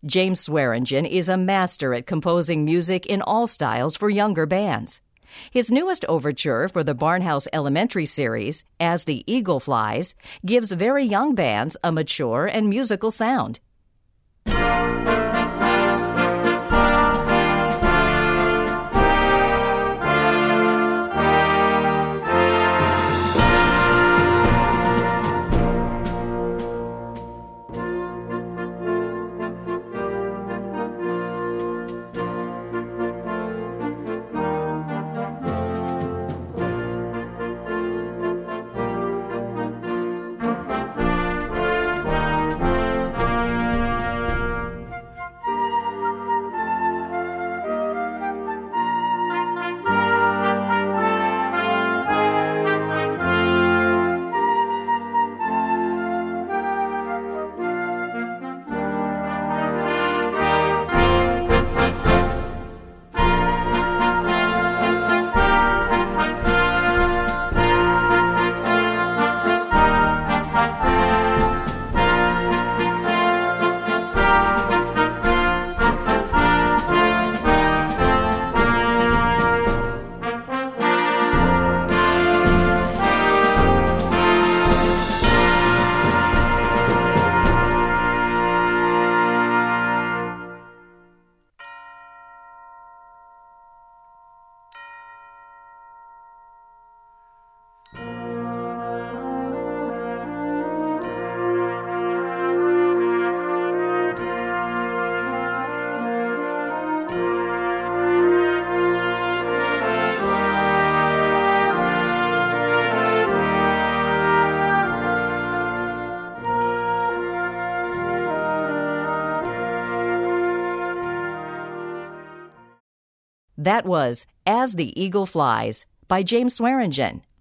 James Swearingen is a master at composing music in all styles for younger bands. His newest overture for the Barnhouse Elementary series, As the Eagle Flies, gives very young bands a mature and musical sound. That was As the Eagle Flies by James Swearingen.